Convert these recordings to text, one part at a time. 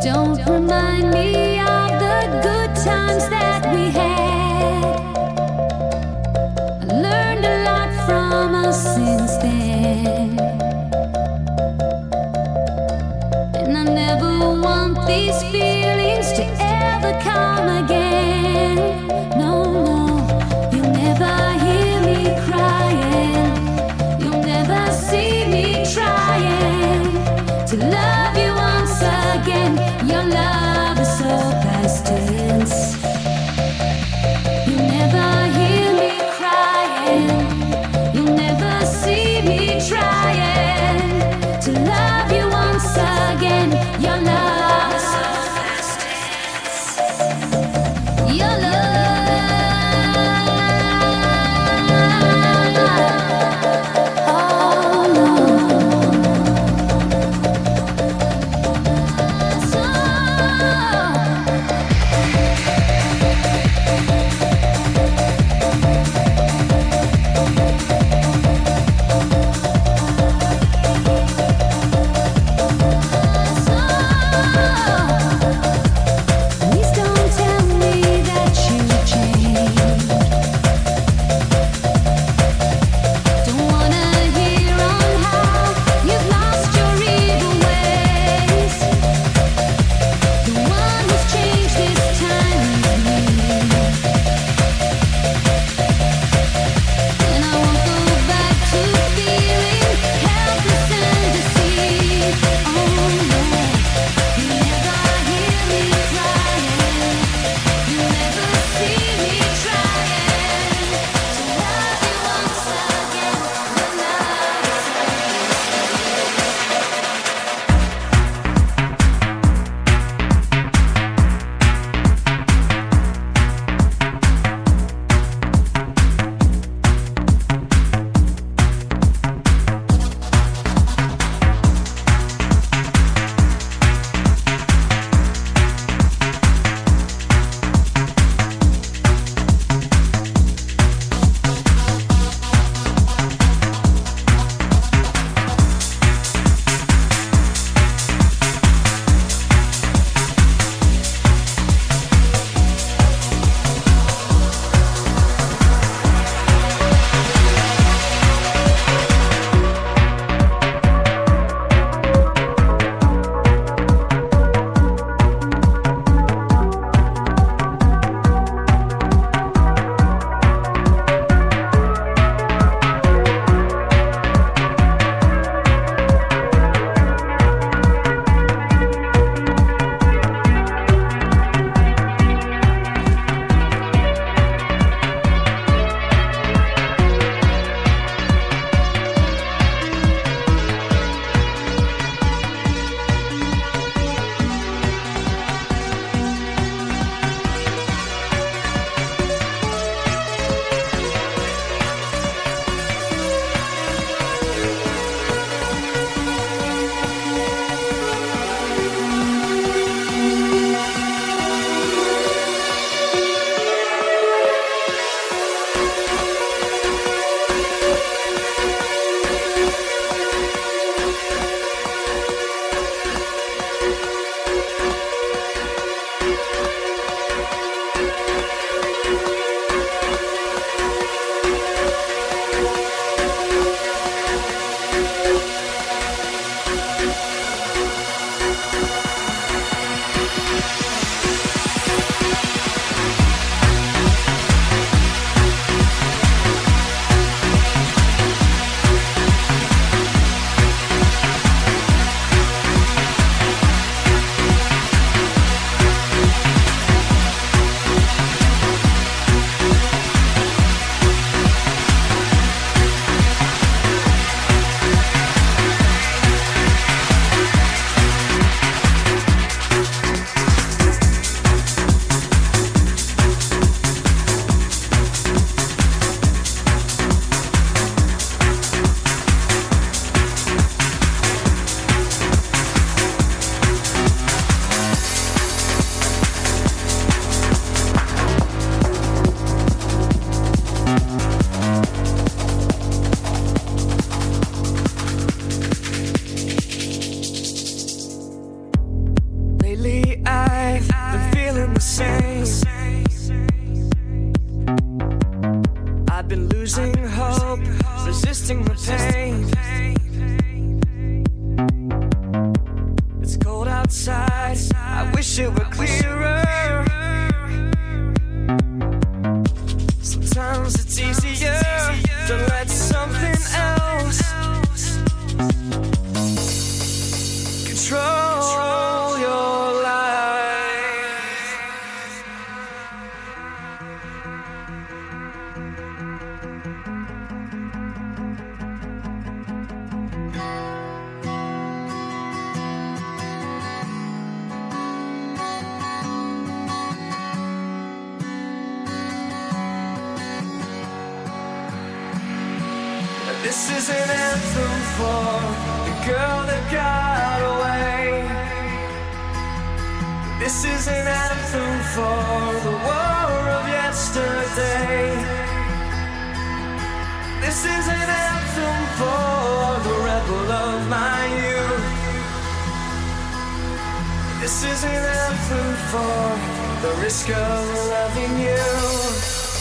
Don't remind me of the good times that we had. I learned a lot from us since then, and I never want these feelings to ever come again. No, no, you'll never hear me crying. You'll never see me trying to love you once again. Your love is so past tense. You'll never hear me crying. You'll never see me trying to love you once again. Your love is so past tense. Your love. Please don't tell me that you changed. Don't wanna hear on how you've lost your evil ways. The one who's changed this time is me, and I won't go back to feeling helpless and deceived. Oh no, you never hear me crying. You never see me trying to love you once again. Your love is Lately I've been losing hope, resisting the pain. It's cold outside, I wish it were clearer. Sometimes it's easier to let something else control your life. This is an anthem for the girl that got away. This is an anthem for the war of yesterday. This is an anthem for the rebel of my youth. This is an anthem for the risk of loving you.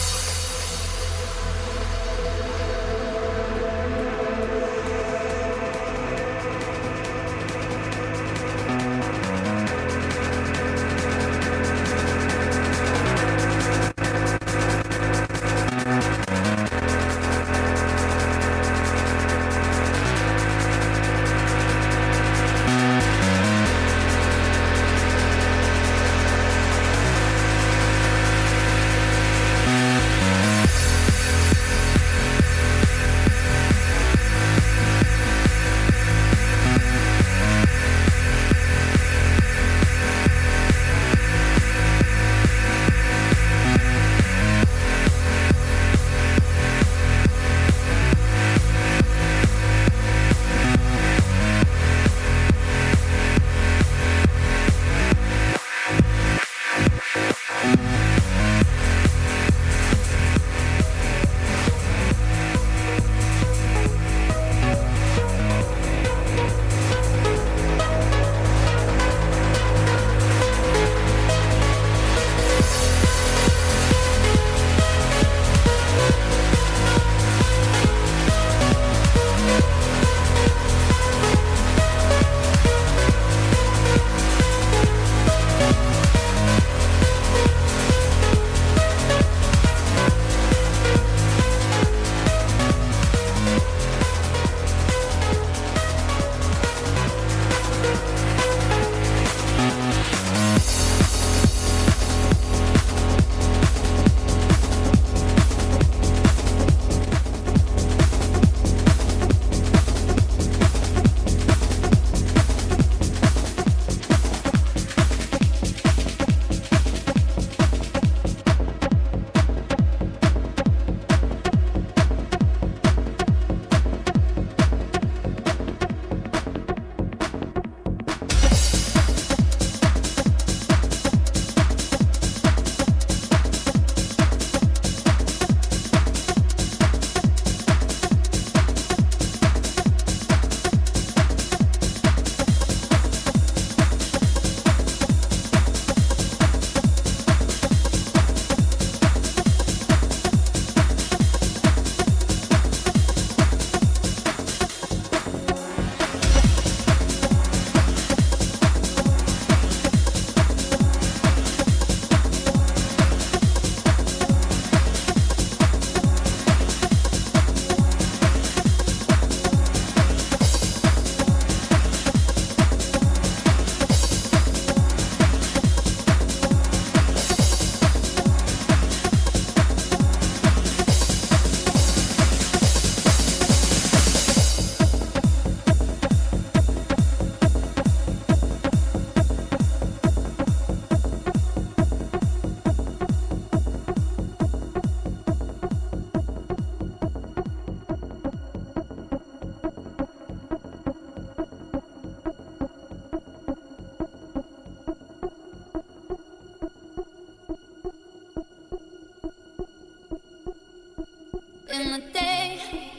In the day,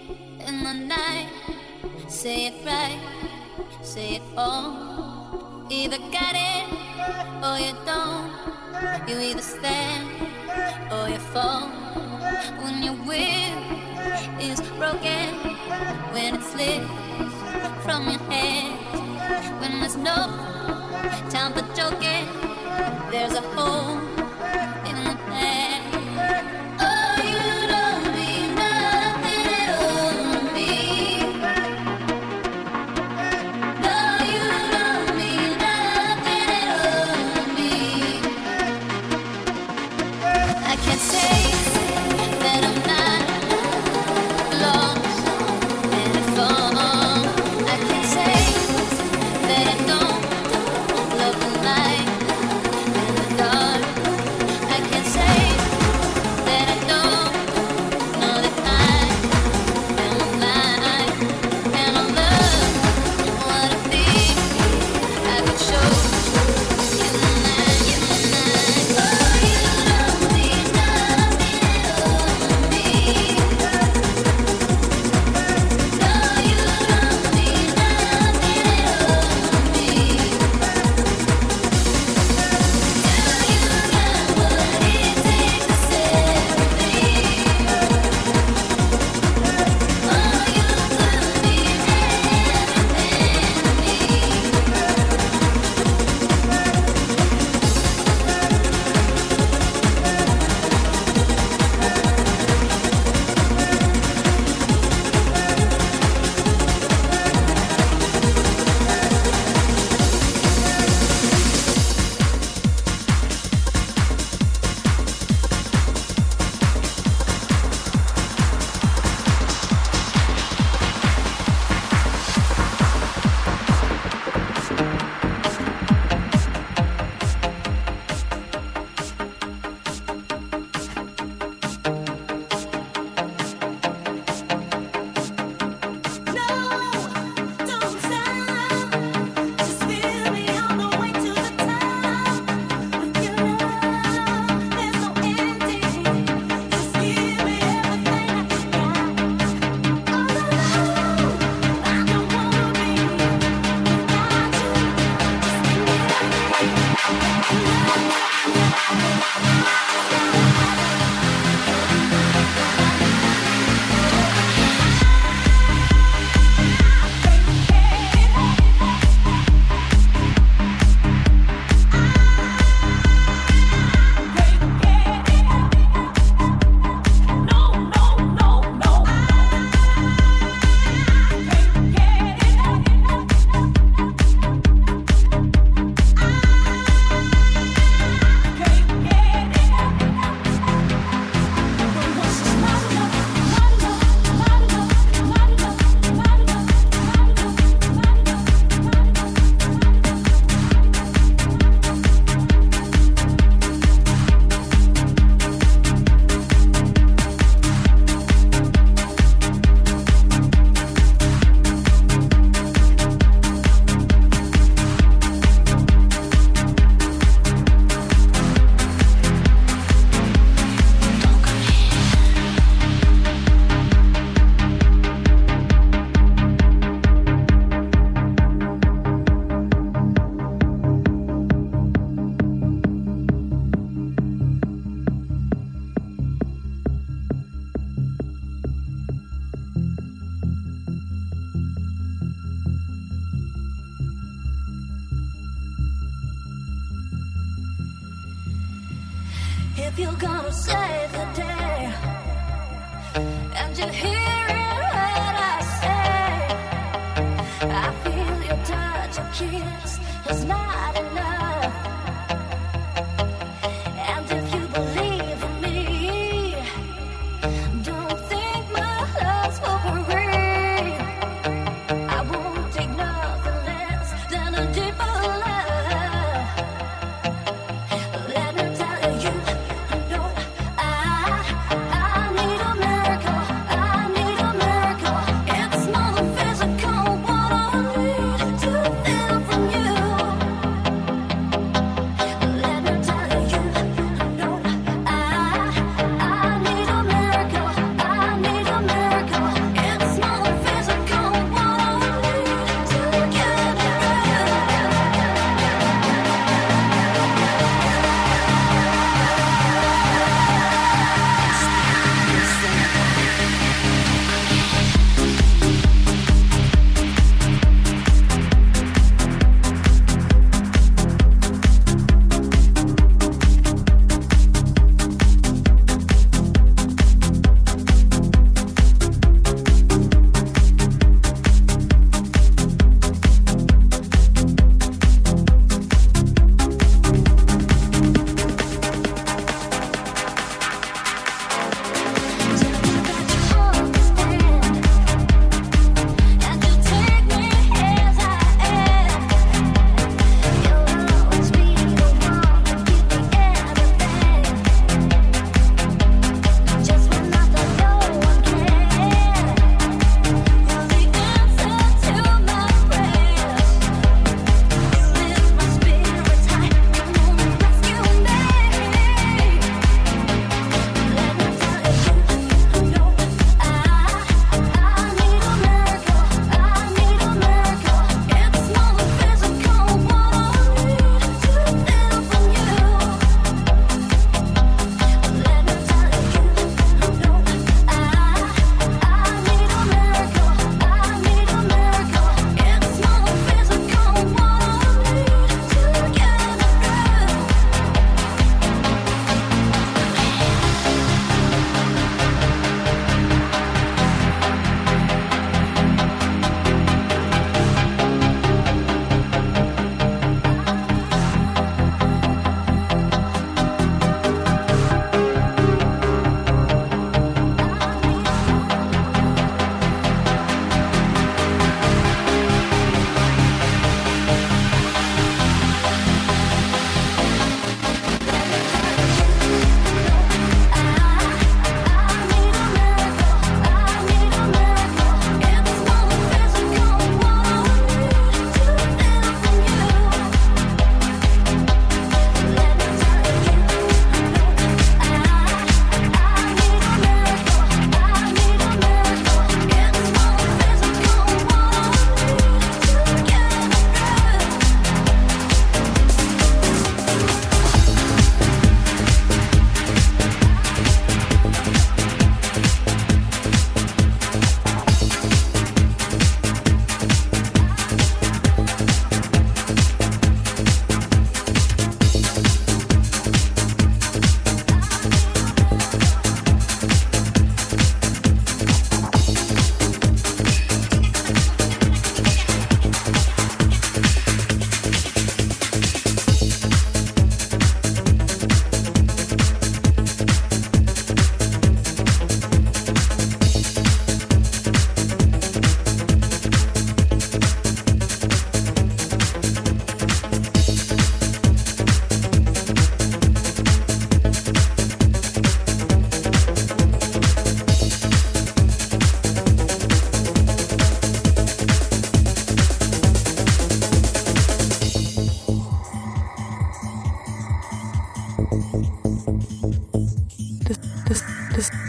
in the night, say it right, say it all. either got it or you don't. You either stand or you fall. When your will is broken, when it slips from your hands, when there's no time for joking, there's a hole in the past. Oh, you don't mean nothing at all to me. No, you don't mean nothing at all to me. I can't say that I'm not lost and fall. I can't say that I don't love the light and the dark. I can't say that I don't know that I am alive and I love what I think I could show you the night, you the night. Oh, you don't mean nothing at all to me. No, you don't mean nothing at all to me. Girl, you got what it takes to set me free. Oh, you could be everything to me. No, don't stop. Just feel me on the way to the top. With your love, there's no ending. Just give me everything that you got. All alone, I don't wanna be without you. If you're gonna save the day, and you hear what I say, I feel your touch, your kiss is not enough. And if you believe in me, don't think my love's for free. I won't take nothing less than a deeper love. Let me tell you, no, I need a miracle. I need a miracle. It's more than physical. What I need to feel from you.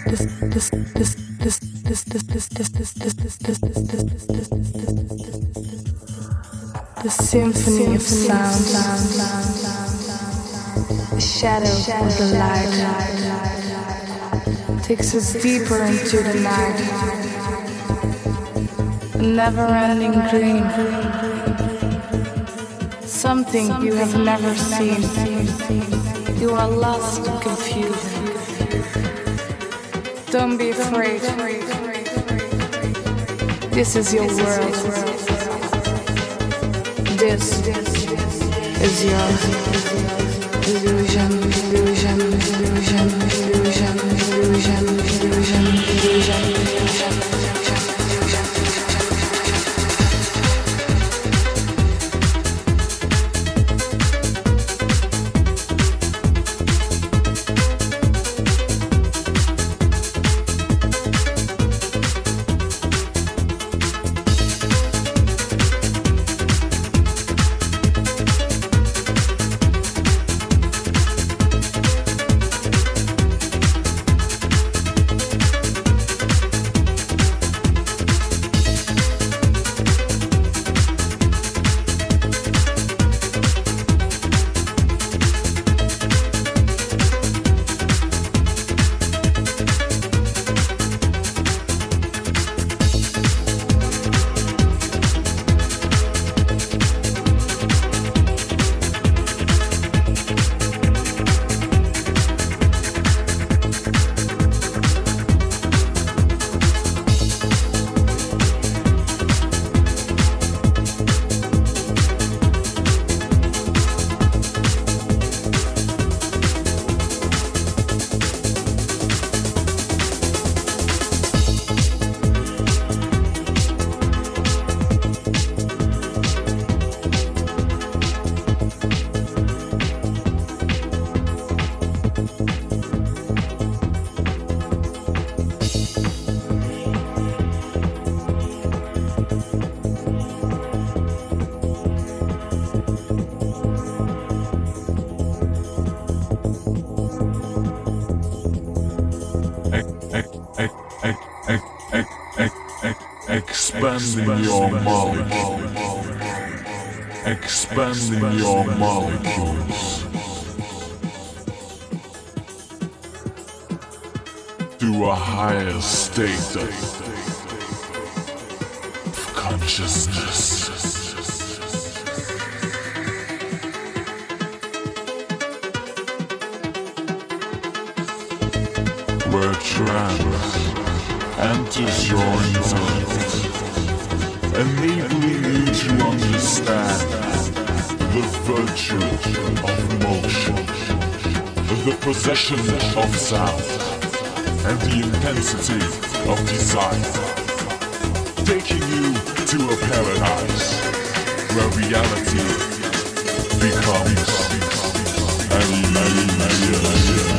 The symphony of sound, the shadow of the light takes us deeper into the night. A never-ending dream, something you have never seen. You are lost in confusion. Don't be afraid. This is your world. This is your illusion, illusion, illusion, illusion, illusion, illusion, illusion, illusion. Expanding your molecules. Expanding your molecules to a higher state of consciousness. Where trance enters your intellect, enabling you to understand the virtue of motion, the possession of sound, and the intensity of desire, taking you to a paradise where reality becomes an illusion.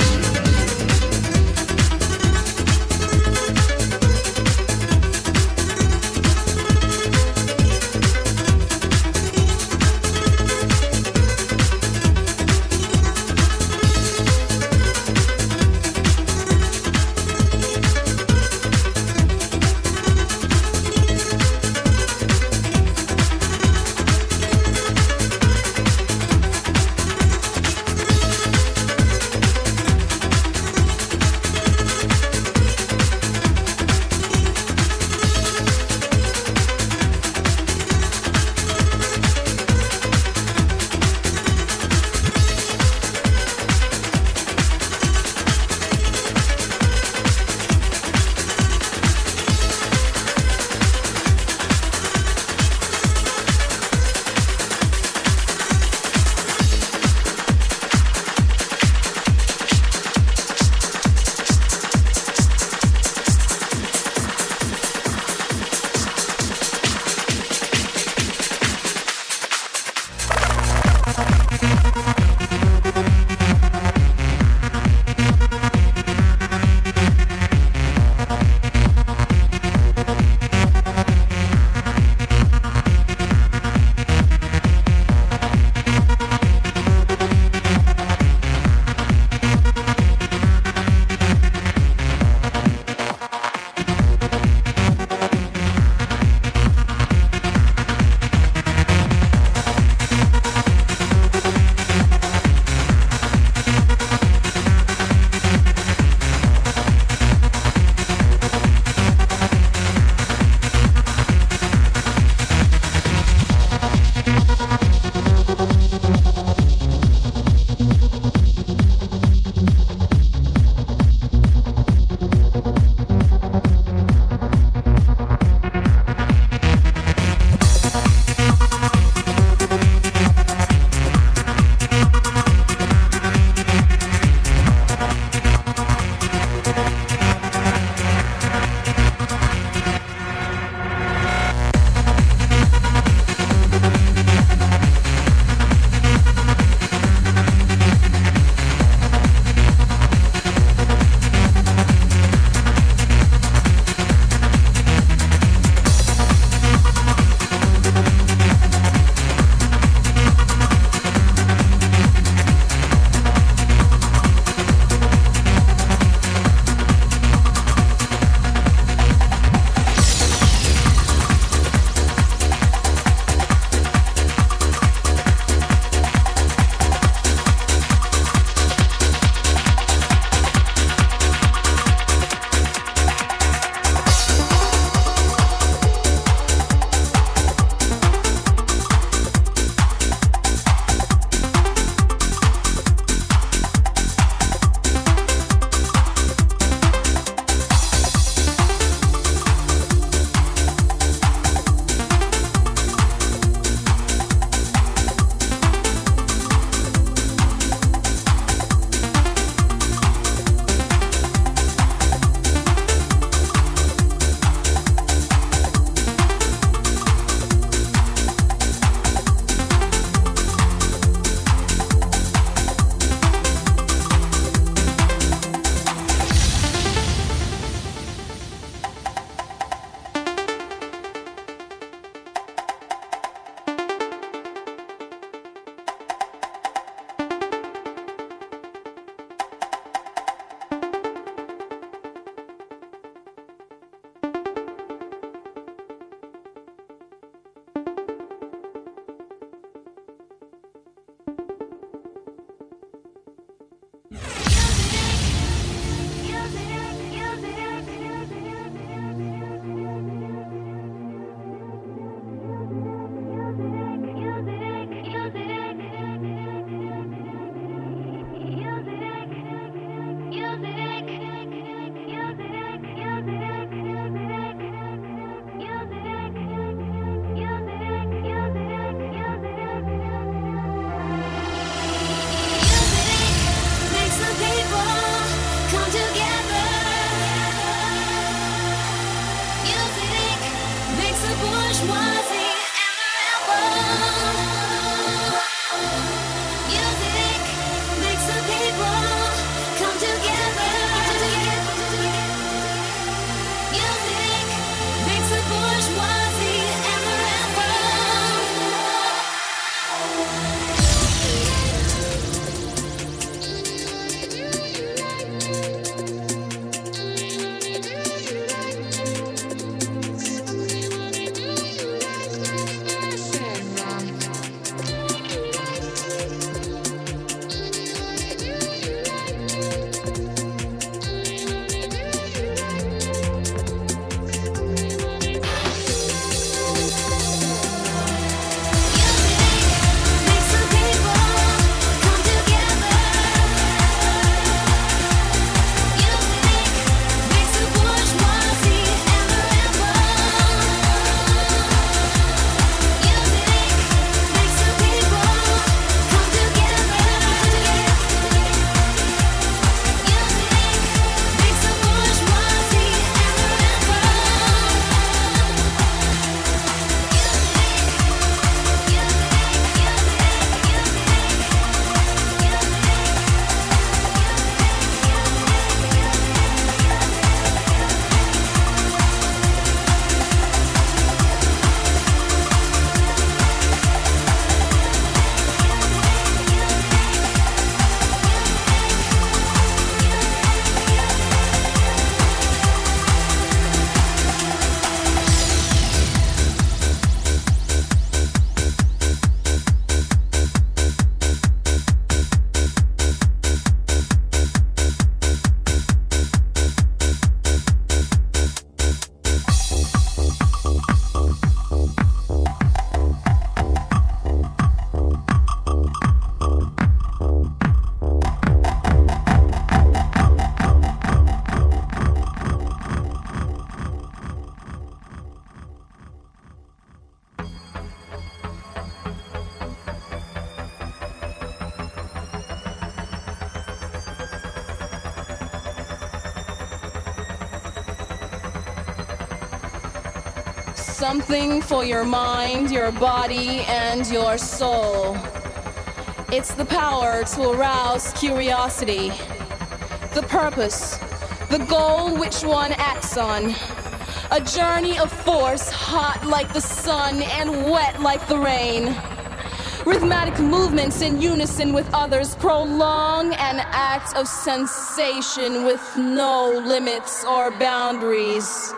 something for your mind, your body, and your soul. It's the power to arouse curiosity, the purpose, the goal which one acts on. A journey of force, hot like the sun and wet like the rain. Rhythmic movements in unison with others prolong an act of sensation with no limits or boundaries.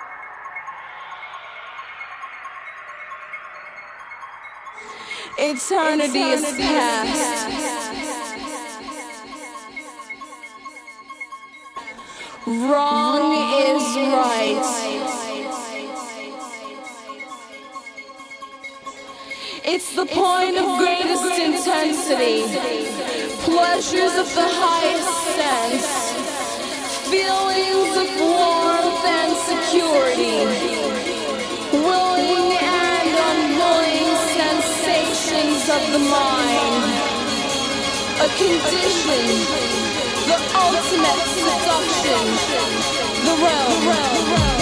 Eternity is past. Wrong is right. It's the point of greatest intensity, pleasures of the highest sense, feelings of warmth and security, willing and unwilling sensations of the mind, a condition, the ultimate seduction, the realm.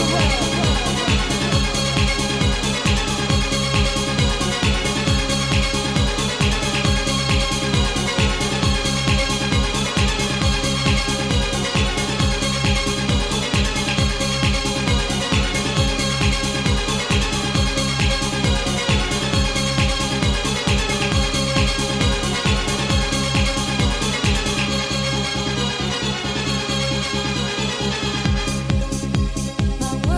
My